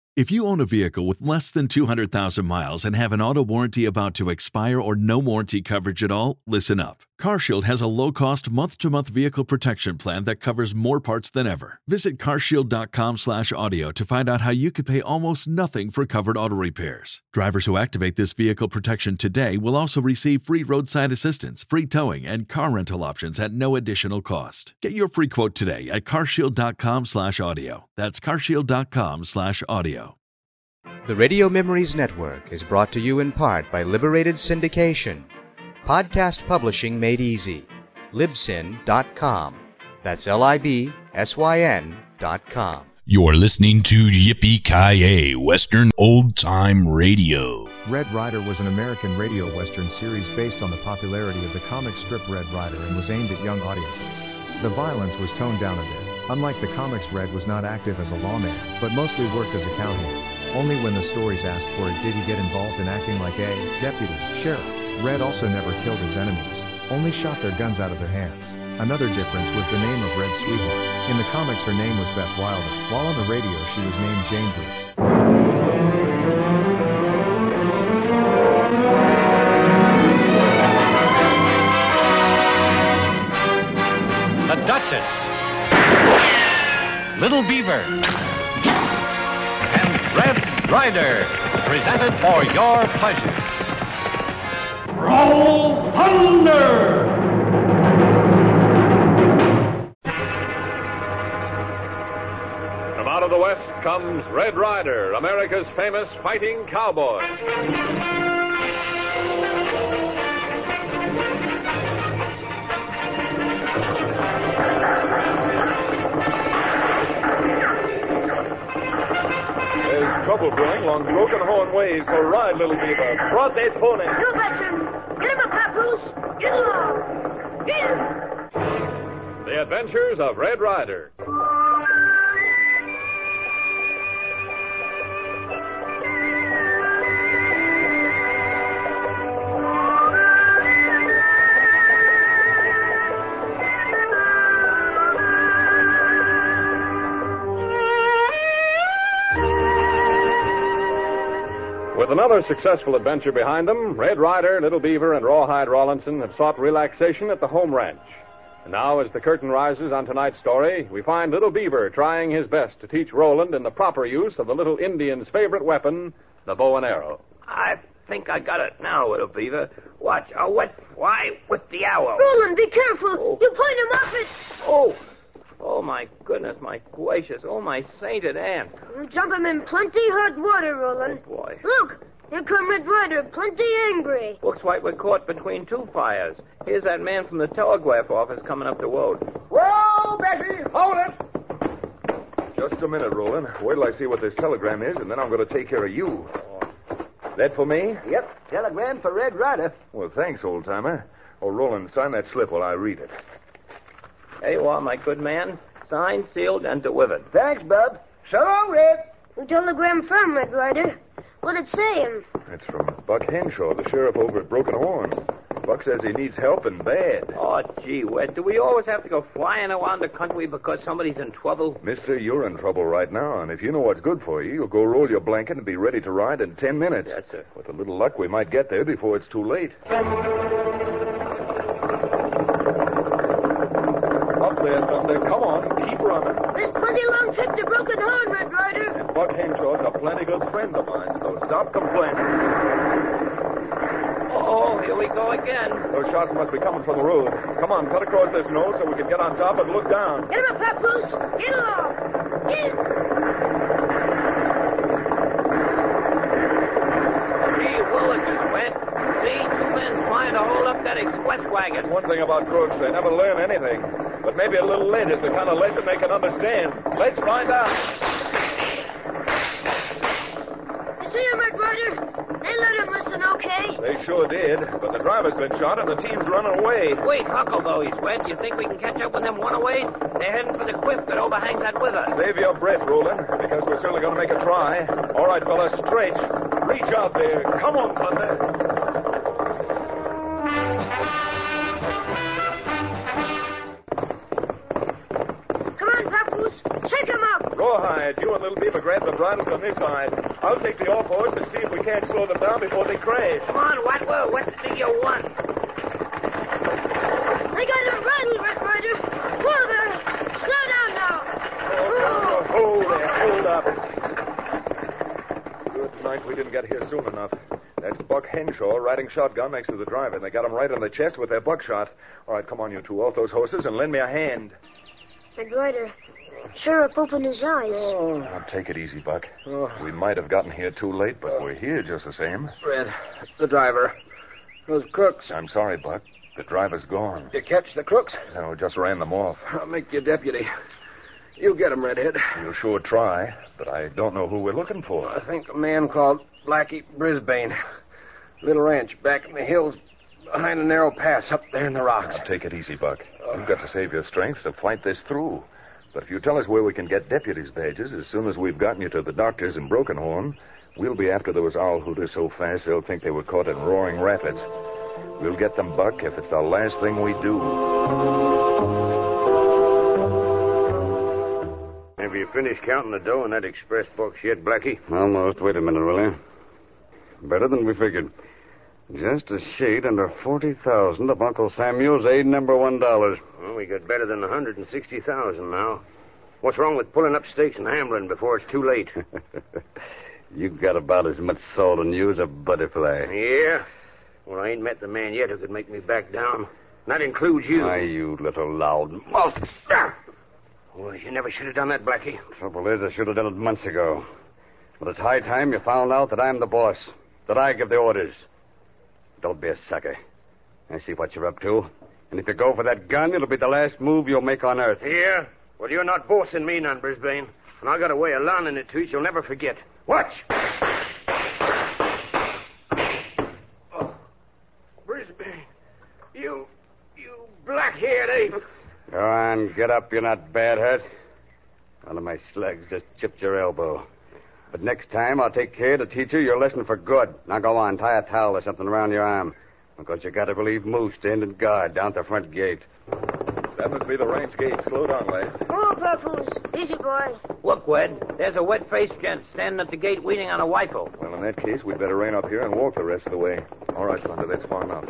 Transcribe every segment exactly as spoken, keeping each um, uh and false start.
If you own a vehicle with less than two hundred thousand miles and have an auto warranty about to expire or no warranty coverage at all, listen up. CarShield has a low-cost month-to-month vehicle protection plan that covers more parts than ever. Visit carshield.com slash audio to find out how you could pay almost nothing for covered auto repairs. Drivers who activate this vehicle protection today will also receive free roadside assistance, free towing, and car rental options at no additional cost. Get your free quote today at carshield.com slash audio. That's carshield.com slash audio. The Radio Memories Network is brought to you in part by Liberated Syndication. Podcast publishing made easy. Libsyn dot com. That's L I B S Y N dot com. You're listening to Yippee-Ki-Yay, Western Old Time Radio. Red Ryder was an American radio western series based on the popularity of the comic strip Red Ryder and was aimed at young audiences. The violence was toned down a bit. Unlike the comics, Red was not active as a lawman, but mostly worked as a cowhand. Only when the stories asked for it did he get involved in acting like a deputy sheriff. Red also never killed his enemies, only shot their guns out of their hands. Another difference was the name of Red's sweetheart. In the comics, her name was Beth Wilder, while on the radio she was named Jane Bruce. The Duchess, Little Beaver, and Red Ryder, presented for your pleasure. Roll Thunder! From out of the West comes Red Ryder, America's famous fighting cowboy. There's trouble brewing along Broken Horn Way, so ride, Little Beaver. Brought that pony. You betcha him. Get him a papoose. Get along. Get him. The Adventures of Red Ryder. With another successful adventure behind them, Red Ryder, Little Beaver, and Rawhide Rawlinson have sought relaxation at the home ranch. And now, as the curtain rises on tonight's story, we find Little Beaver trying his best to teach Roland in the proper use of the little Indian's favorite weapon, the bow and arrow. I think I got it now, Little Beaver. Watch, a wet fly with the arrow. Roland, be careful. Oh. You point him off it. Oh, oh, my goodness, my gracious, oh, my sainted aunt. You jump him in plenty hot water, Roland. Oh, boy. Look, here come Red Ryder, plenty angry. Looks like we're caught between two fires. Here's that man from the telegraph office coming up the road. Whoa, Bessie, hold it! Just a minute, Roland. Wait till I see what this telegram is, and then I'm going to take care of you. That for me? Yep, telegram for Red Ryder. Well, thanks, old-timer. Oh, Roland, sign that slip while I read it. There you are, my good man. Signed, sealed, and delivered. Thanks, Bub. So long, Red. Who telegram from, Red Ryder? What'd it say him? It's from Buck Henshaw, the sheriff over at Broken Horn. Buck says he needs help and bad. Oh, gee, Wed, do we always have to go flying around the country because somebody's in trouble? Mister, you're in trouble right now, and if you know what's good for you, you'll go roll your blanket and be ready to ride in ten minutes. Yes, sir. With a little luck, we might get there before it's too late. Up there, Thunder. Come on, keep running. There's plenty long trip to Broken Horn, Red Ryder. And Buck Henshaw's a plenty good friend of mine, so stop complaining. Oh, here we go again. Those shots must be coming from the road. Come on, cut across this nose so we can get on top and look down. Get him a papoose. Get along. Get him. Gee, Willikers, Wed. See, two men trying to hold up that express wagon. That's one thing about crooks. They never learn anything. But maybe a little lead is the kind of lesson they can understand. Let's find out. You see him, Red Ryder? They let him listen, okay? They sure did, but the driver's been shot and the team's running away. Wait, Huckleberries, Wed. You think we can catch up with them runaways? They're heading for the cliff that overhangs that river. Save your breath, Roland, because we're certainly going to make a try. All right, fellas, stretch. Reach out there. Come on, Thunder. Come on, papoose. Shake him up. Rawhide, side. You and Little Beaver grab the bridles on this side. I'll take the off horse and see if we can't slow them down before they crash. Come on, Watwell. What's the thing you want? They got a bridle, Red Rider. Whoa there. Slow down now. Oh, hold there. Hold up. Good night we didn't get here soon enough. That's Buck Henshaw riding shotgun next to the driver, and they got him right in the chest with their buckshot. All right, come on, you two, off those horses and lend me a hand. Red Rider, Sheriff opened his eyes. Oh. Now, take it easy, Buck. Oh. We might have gotten here too late, but we're here just the same. Red, the driver. Those crooks. I'm sorry, Buck. The driver's gone. You catch the crooks? No, just ran them off. I'll make you deputy. You get him, Redhead. You'll sure try, but I don't know who we're looking for. I think a man called Blackie Brisbane. Little ranch back in the hills behind a narrow pass up there in the rocks. Now, take it easy, Buck. You've got to save your strength to fight this through. But if you tell us where we can get deputies' badges, as soon as we've gotten you to the doctors in Broken Horn, we'll be after those owl hooters so fast they'll think they were caught in Roaring Rapids. We'll get them, Buck, if it's the last thing we do. Have you finished counting the dough in that express box yet, Blackie? Almost. Wait a minute, will you? Better than we figured. Just a shade under forty thousand of Uncle Samuel's aid number one dollars. Well, we got better than one hundred and sixty thousand now. What's wrong with pulling up stakes and ambling before it's too late? You got about as much salt in you as a butterfly. Yeah? Well, I ain't met the man yet who could make me back down. And that includes you. Why, you little loud mouth. Well, you never should have done that, Blackie. Trouble is, I should have done it months ago. But it's high time you found out that I'm the boss, that I give the orders. Don't be a sucker. I see what you're up to. And if you go for that gun, it'll be the last move you'll make on Earth. Yeah? Well, you're not bossing me none, Brisbane. And I got a way of learning it to you you'll never forget. Watch! Oh, Brisbane, you, you black-haired ape. Go on, get up, you're not bad hurt. One of my slugs just chipped your elbow. But next time, I'll take care to teach you your lesson for good. Now go on, tie a towel or something around your arm. Because you got to relieve Moose standing guard down at the front gate. That must be the ranch gate. Slow down, lads. Oh, Papoose. Easy, boy. Look, Wed, there's a wet-faced gent standing at the gate waiting on a rifle. Well, in that case, we'd better rein up here and walk the rest of the way. All right, Slender, that's far enough.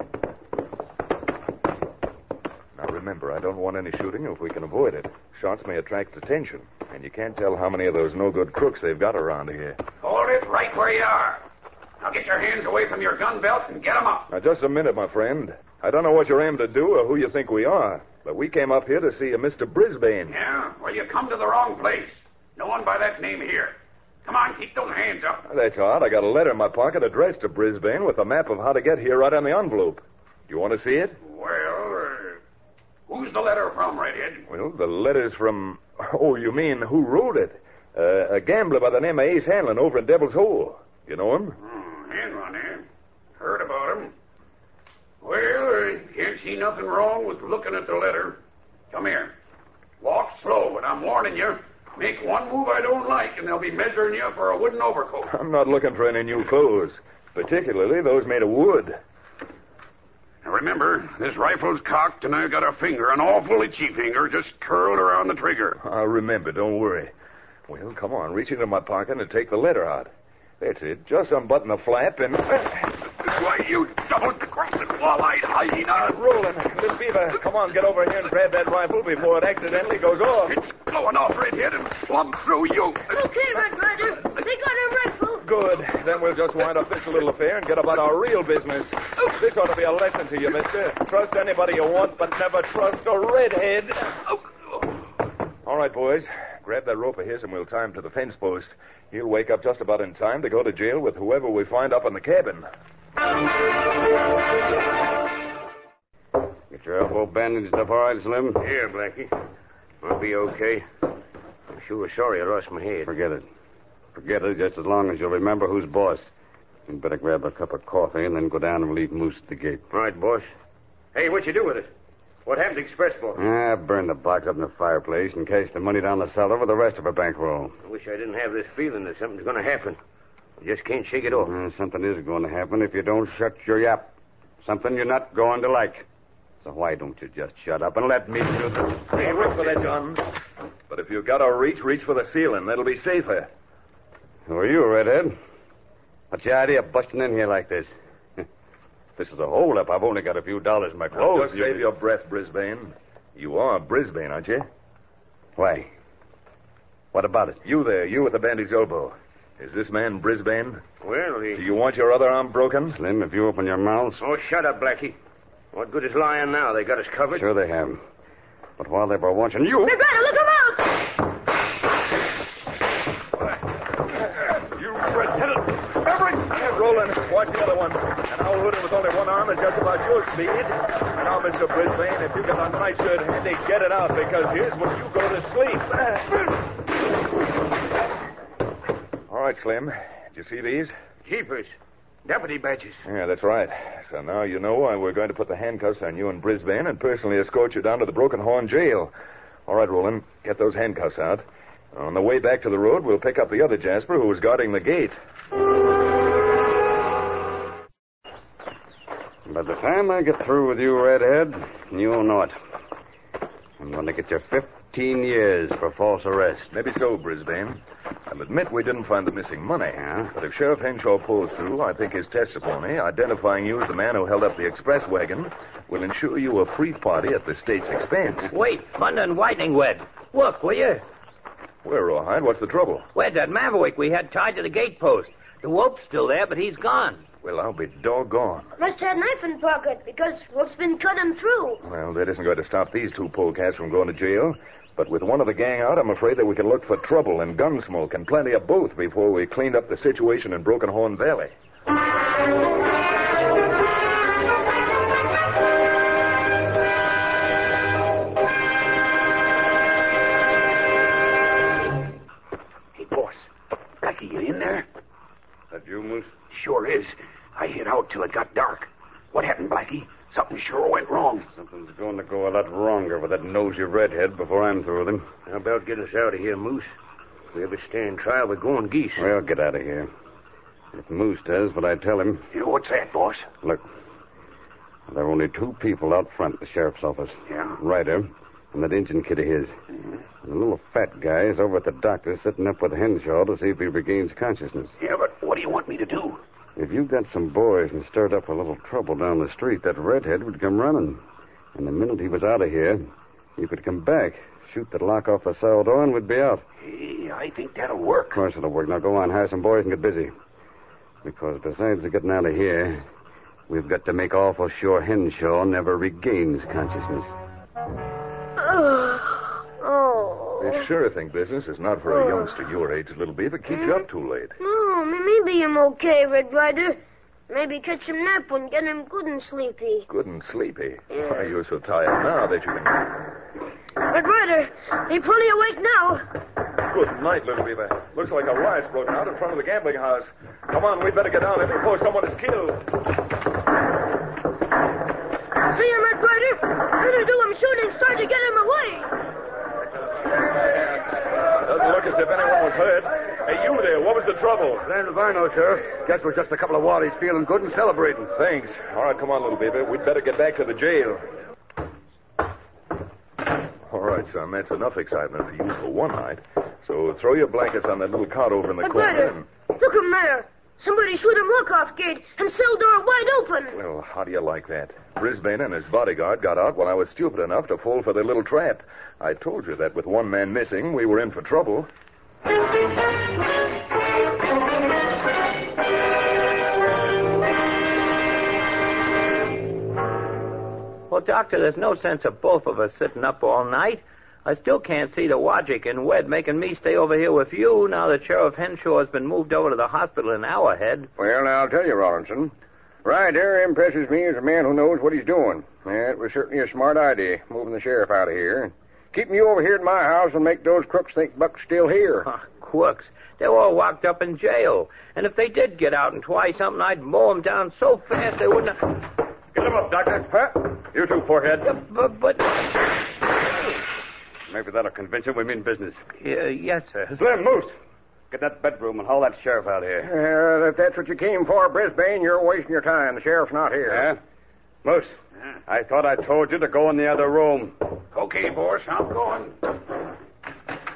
Now, remember, I don't want any shooting if we can avoid it. Shots may attract attention, and you can't tell how many of those no-good crooks they've got around here. Hold it right where you are. Now get your hands away from your gun belt and get 'em up. Now, just a minute, my friend. I don't know what you're aiming to do or who you think we are, but we came up here to see a Mister Brisbane. Yeah? Well, you come to the wrong place. No one by that name here. Come on, keep those hands up. That's odd. I got a letter in my pocket addressed to Brisbane with a map of how to get here right on the envelope. You want to see it? Well, uh, who's the letter from, Redhead? Well, the letter's from... Oh, you mean who wrote it? Uh, a gambler by the name of Ace Hanlon over in Devil's Hole. You know him? Hmm, Hanlon, eh? Heard about him. Well, I can't see nothing wrong with looking at the letter. Come here. Walk slow, and I'm warning you. Make one move I don't like, and they'll be measuring you for a wooden overcoat. I'm not looking for any new clothes, particularly those made of wood. Now remember, this rifle's cocked, and I've got a finger, an awful itchy finger, just curled around the trigger. I'll remember, don't worry. Well, come on, reach into my pocket and take the letter out. That's it. Just unbutton the flap and... Why, you double-crossing wall-eyed hyena. Uh, rolling. Little Beaver, come on, get over here and grab that rifle before it accidentally goes off. It's blowing off, Redhead, and plumb through you. Okay, Red Rider. They got a rifle. Good. Then we'll just wind up this little affair and get about our real business. This ought to be a lesson to you, mister. Trust anybody you want, but never trust a redhead. All right, boys. Grab that rope of his and we'll tie him to the fence post. He'll wake up just about in time to go to jail with whoever we find up in the cabin. Get your elbow bandaged up all right, Slim? Here, Blackie. I'll be okay. I'm sure sorry I lost my head. Forget it. Forget it just as long as you'll remember who's boss. You'd better grab a cup of coffee and then go down and relieve Moose at the gate. Right, boss. Hey, what'd you do with it? What happened to Express box? Ah, I burned the box up in the fireplace and cashed the money down the cellar with the rest of her bankroll. I wish I didn't have this feeling that something's going to happen. I just can't shake it off. Uh, something is going to happen if you don't shut your yap. Something you're not going to like. So why don't you just shut up and let me do the... Hey, wait for that gun. But if you've got to reach, reach for the ceiling. That'll be safer. Who are you, Redhead? What's the idea of busting in here like this? This is a holdup. I've only got a few dollars in my clothes. Now, just save your breath, Brisbane. You are Brisbane, aren't you? Why? What about it? You there, you at the bandit's elbow. Is this man Brisbane? Well, he... Do you want your other arm broken? Slim, if you open your mouth... Oh, shut up, Blackie. What good is lying now? They got us covered. Sure they have. But while they were watching you... Red Rider, look him out! You red-headed maverick! Roland, watch the other one. An owl hooded with only one arm is just about your speed. And now, Mister Brisbane, if you've got a nightshirt handy, get it out, because here's where you go to sleep. All right, Slim. Did you see these? Jeepers. Deputy badges. Yeah, that's right. So now you know why we're going to put the handcuffs on you in Brisbane and personally escort you down to the Broken Horn jail. All right, Roland, get those handcuffs out. On the way back to the road, we'll pick up the other Jasper who was guarding the gate. By the time I get through with you, Redhead, you'll know it. I'm going to get you fifteen years for false arrest. Maybe so, Brisbane. I'll admit we didn't find the missing money. Yeah? But if Sheriff Henshaw pulls through, I think his testimony, identifying you as the man who held up the express wagon, will ensure you a free party at the state's expense. Wait, thunder and lightning, Wed. Look, will you? Where, Rawhide? What's the trouble? Wed, that maverick we had tied to the gate post. The rope's still there, but he's gone. Well, I'll be doggone. Must have a knife in pocket because rope's been cut him through. Well, that isn't going to stop these two polecats from going to jail. But with one of the gang out, I'm afraid that we can look for trouble and gun smoke and plenty of both before we cleaned up the situation in Broken Horn Valley. Hey, boss. Blackie, you in there? That you, Moose? Sure is. I hid out till it got dark. What happened, Blackie? Something sure went wrong. Something's going to go a lot wronger with that nosy redhead before I'm through with him. How about getting us out of here, Moose? If we ever stand trial, we're going geese. Well, get out of here. If Moose does what I tell him... Yeah, what's that, boss? Look, there are only two people out front at the sheriff's office. Yeah? Ryder and that Injun kid of his. Mm-hmm. And the little fat guy is over at the doctor sitting up with Henshaw to see if he regains consciousness. Yeah, but what do you want me to do? If you got some boys and stirred up a little trouble down the street, that redhead would come running. And the minute he was out of here, you could come back, shoot the lock off the cell door, and we'd be out. Hey, I think that'll work. Of course it'll work. Now go on, hire some boys and get busy. Because besides getting out of here, we've got to make awful sure Henshaw never regains consciousness. Oh. This sure-thing business is not for a youngster your age, little beaver. Keeps you up too late. No, maybe I'm okay, Red Rider. Maybe catch him nap and get him good and sleepy. Good and sleepy? Yeah. Why, you're so tired now that you can... Red Rider, he plenty awake now. Good night, little beaver. Looks like a riot's broken out in front of the gambling house. Come on, we'd better get down there before someone is killed. See him, Red Rider? Better do him shooting, start to get him away. Doesn't look as if anyone was hurt. Hey, you there, what was the trouble? Land of I know, Sheriff. Guess we're just a couple of waddies feeling good and celebrating. Thanks. All right, come on, little beaver. We'd better get back to the jail. All right, son, that's enough excitement for you for one night. So throw your blankets on that little cot over in the Red corner. Rider, And... look him there. Somebody shoot him lock-off gate and cell door wide open. Well, how do you like that? Brisbane and his bodyguard got out when I was stupid enough to fall for their little trap. I told you that with one man missing, we were in for trouble. Well, Doctor, there's no sense of both of us sitting up all night. I still can't see the logic in Wed making me stay over here with you now that Sheriff Henshaw has been moved over to the hospital an hour ahead. Well, I'll tell you, Rawlinson. Ryder impresses me as a man who knows what he's doing. Yeah, it was certainly a smart idea, moving the sheriff out of here. Keeping you over here at my house will make those crooks think Buck's still here. Huh, crooks. They're all locked up in jail. And if they did get out and try something, I'd mow them down so fast they wouldn't have... Get him up, Doctor. Huh? You too, forehead. Yeah, but... but... Maybe that'll convince you we mean business. Uh, yes, sir. Slim, Moose, get that bedroom and haul that sheriff out here. Uh, if that's what you came for, Brisbane, you're wasting your time. The sheriff's not here. Yeah? Moose, yeah. I thought I told you to go in the other room. Okay, boss, I'm going.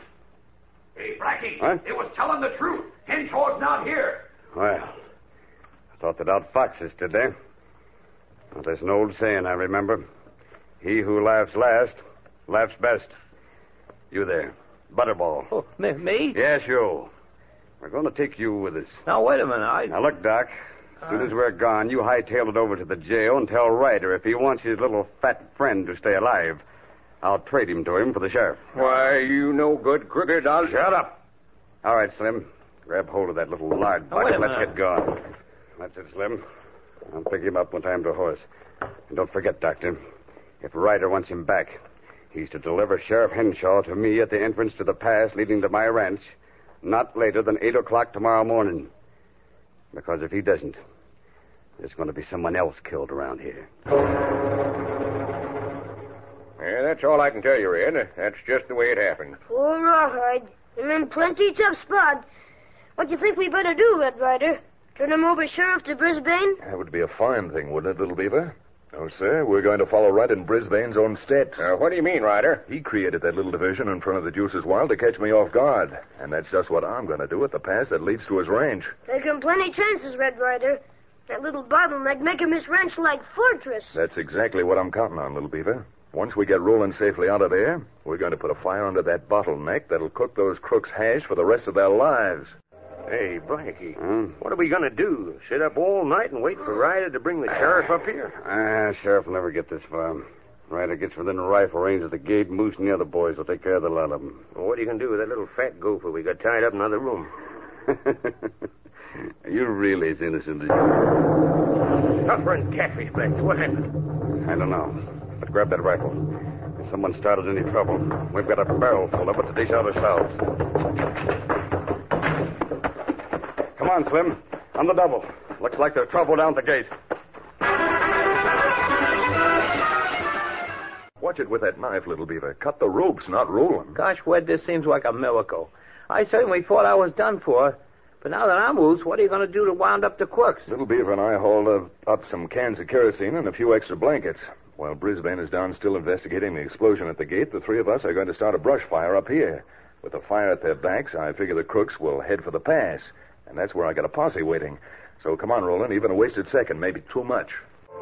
Blackie. What? It was telling the truth. Henshaw's not here. Well, I thought they'd out fox us, did they? Well, there's an old saying I remember. He who laughs last, laughs best. You there, Butterball. Oh, me? me? Yes, you. We're going to take you with us. Now, wait a minute. I... Now, look, Doc. As soon as we're gone, you hightail it over to the jail and tell Ryder if he wants his little fat friend to stay alive, I'll trade him to him for the sheriff. Why, you no good crooked. I'll... Shut up. All right, Slim. Grab hold of that little lard Now, wait bucket. a Let's minute. get going. That's it, Slim. I'll pick him up when time to horse. And don't forget, Doctor, if Ryder wants him back, he's to deliver Sheriff Henshaw to me at the entrance to the pass leading to my ranch, not later than eight o'clock tomorrow morning. Because if he doesn't, there's going to be someone else killed around here. Yeah, that's all I can tell you, Red. That's just the way it happened. Poor Rawhide. I'm in plenty tough spot. What do you think we better do, Red Ryder? Turn him over sheriff to Brisbane? That would be a fine thing, wouldn't it, Little Beaver? No, sir. We're going to follow right in Brisbane's own steps. Uh, what do you mean, Ryder? He created that little division in front of the Juice's Wild to catch me off guard. And that's just what I'm going to do at the pass that leads to his ranch. Take him plenty chances, Red Ryder. That little bottleneck make him his ranch like fortress. That's exactly what I'm counting on, Little Beaver. Once we get rolling safely out of there, we're going to put a fire under that bottleneck that'll cook those crooks hash for the rest of their lives. Hey, Blackie, Hmm? what are we going to do? Sit up all night and wait for Ryder to bring the sheriff up here? Ah, Sheriff will never get this far. Ryder gets within rifle range of the gate, Moose and the other boys will take care of the lot of them. Well, what are you going to do with that little fat gopher we got tied up in another room? You're really as innocent as you. Tougher and catfish, Blackie. What happened? I don't know. But grab that rifle. If someone started any trouble, we've got a barrel full of it to dish out ourselves. Come on, Slim. On the double. Looks like there's trouble down at the gate. Watch it with that knife, Little Beaver. Cut the ropes, not roll them. Gosh, Wed, this seems like a miracle. I certainly thought I was done for. But now that I'm loose, what are you going to do to wound up the crooks? Little Beaver and I hauled uh, up some cans of kerosene and a few extra blankets. While Brisbane is down still investigating the explosion at the gate, the three of us are going to start a brush fire up here. With the fire at their backs, I figure the crooks will head for the pass. And that's where I got a posse waiting. So come on, Roland. Even a wasted second, maybe too much.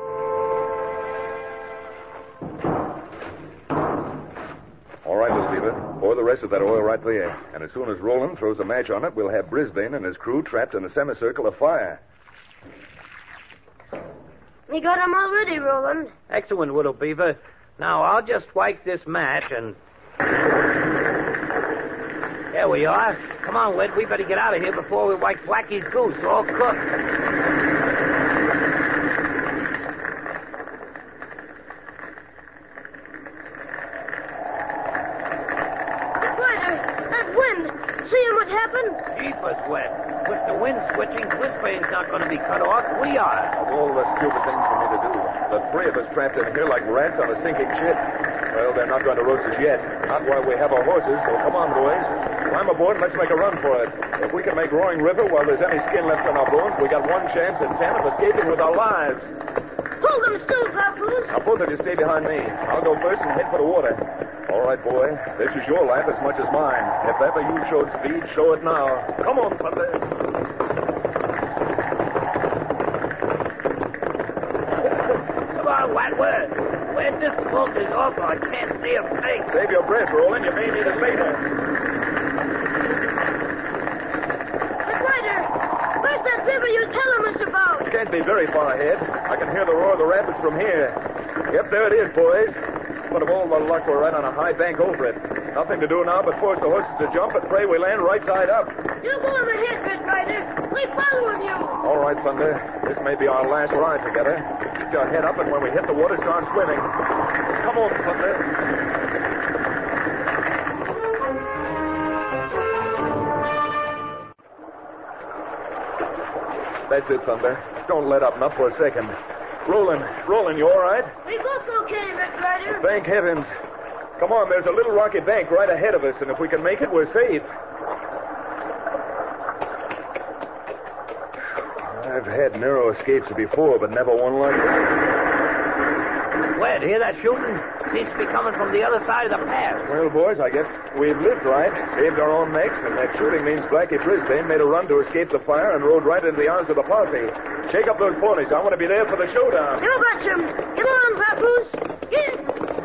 All right, Little Beaver. Pour the rest of that oil right there. And as soon as Roland throws a match on it, we'll have Brisbane and his crew trapped in a semicircle of fire. We got him already, Roland. Excellent, Little Beaver. Now, I'll just strike this match and... There we are. Come on, Wed. We better get out of here before we wake Blackie's goose all cooked. What happened? Jeepers, Wed. With the wind switching, Brisbane's not going to be cut off. We are. Of all the stupid things for me to do, the three of us trapped in here like rats on a sinking ship. Well, they're not going to roast us yet. Not while we have our horses, so come on, boys. Climb aboard and let's make a run for it. If we can make Roaring River while there's any skin left on our bones, we got one chance in ten of escaping with our lives. Hold them still, Papoose. Now, both of you stay behind me. I'll go first and head for the water. All right, boy. This is your life as much as mine. If ever you showed speed, show it now. Come on, Thunder. Come on, Wetworth. Where this smoke is off, I can't see a thing. Save your breath, Roland. You may need it later. But, Ryder, where's that river you're telling us about? It can't be very far ahead. I can hear the roar of the rapids from here. Yep, there it is, boys. But of all the luck, we're right on a high bank over it. Nothing to do now but force the horses to jump and pray we land right side up. You go on ahead, Red Ryder. We're following you. All right, Thunder. This may be our last ride together. Keep your head up, and when we hit the water, start swimming. Come on, Thunder. That's it, Thunder. Don't let up, not for a second. Roland, Roland, you all right? We both okay, Red Ryder. Thank heavens. Come on, there's a little rocky bank right ahead of us, and if we can make it, we're safe. I've had narrow escapes before, but never one like that. Wed, hear that shooting? Seems to be coming from the other side of the pass. Well, boys, I guess we've lived right, saved our own necks, and that shooting means Blackie Brisbane made a run to escape the fire and rode right into the arms of the posse. Shake up those ponies. I want to be there for the showdown. You got some. Get along, Papoose. Get.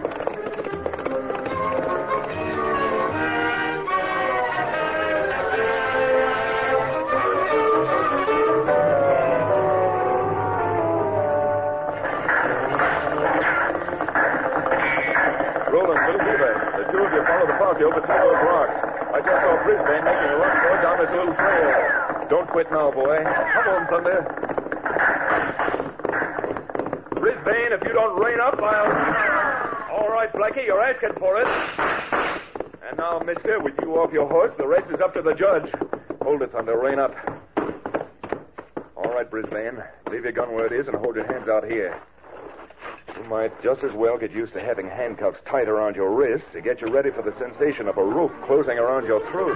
Over through those rocks. I just saw Brisbane making a run for it down this little trail. Don't quit now, boy. Come on, Thunder. Brisbane, if you don't rein up, I'll... All right, Blackie, you're asking for it. And now, mister, with you off your horse, the rest is up to the judge. Hold it, Thunder. Rein up. All right, Brisbane. Leave your gun where it is and hold your hands out here. You might just as well get used to having handcuffs tight around your wrist to get you ready for the sensation of a rope closing around your throat.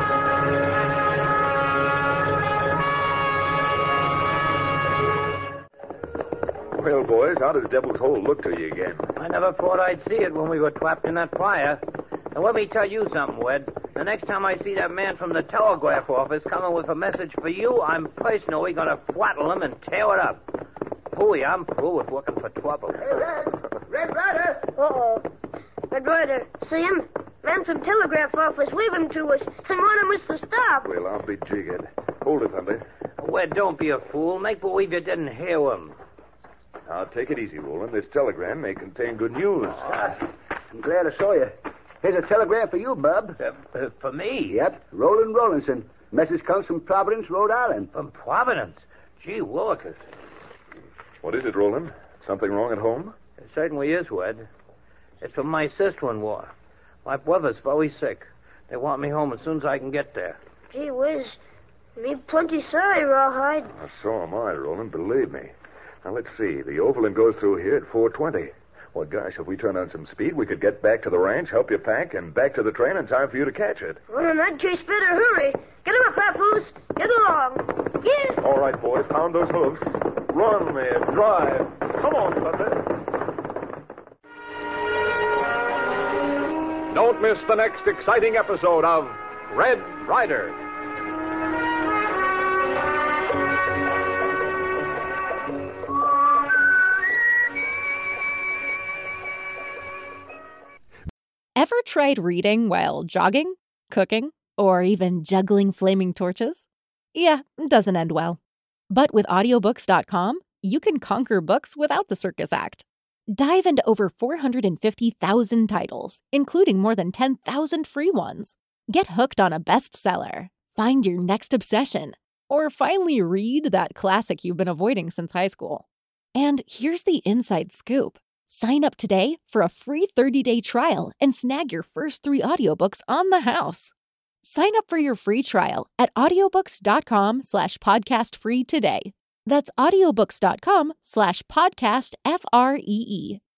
Well, boys, how does Devil's Hole look to you again? I never thought I'd see it when we were trapped in that fire. And let me tell you something, Wed. The next time I see that man from the telegraph office coming with a message for you, I'm personally going to throttle him and tear it up. Pooey, I'm through with looking for trouble. Hey, Red! Red Ryder! Uh-oh. Red Ryder, see him? Man from telegraph office waving to us and wanting us to stop. Well, I'll be jiggered. Hold it, Thunder. Wed, don't be a fool. Make believe you didn't hear him. Now, take it easy, Roland. This telegram may contain good news. Uh, I'm glad I saw you. Here's a telegram for you, Bub. Uh, uh, for me? Yep. Roland Rollinson. Message comes from Providence, Rhode Island. From Providence? Gee willikers. What is it, Roland? Something wrong at home? It certainly is, Wed. It's from my sister-in-law. My brother's very sick. They want me home as soon as I can get there. Gee whiz. Me plenty sorry, Rawhide. Well, so am I, Roland. Believe me. Now, let's see. The Overland goes through here at four twenty. Well, gosh, if we turn on some speed, we could get back to the ranch, help you pack, and back to the train in time for you to catch it. Well, in that case, better hurry. Get him up, Papoose. Get along. Get. All right, boys. Pound those hoofs. Run there. Drive. Come on, Thunder. Don't miss the next exciting episode of Red Ryder. Ever tried reading while jogging, cooking, or even juggling flaming torches? Yeah, doesn't end well. But with audiobooks dot com, you can conquer books without the circus act. Dive into over four hundred fifty thousand titles, including more than ten thousand free ones. Get hooked on a bestseller, find your next obsession, or finally read that classic you've been avoiding since high school. And here's the inside scoop. Sign up today for a free thirty-day trial and snag your first three audiobooks on the house. Sign up for your free trial at audiobooks dot com slash podcast free today. That's audiobooks dot com slash podcast F R E E.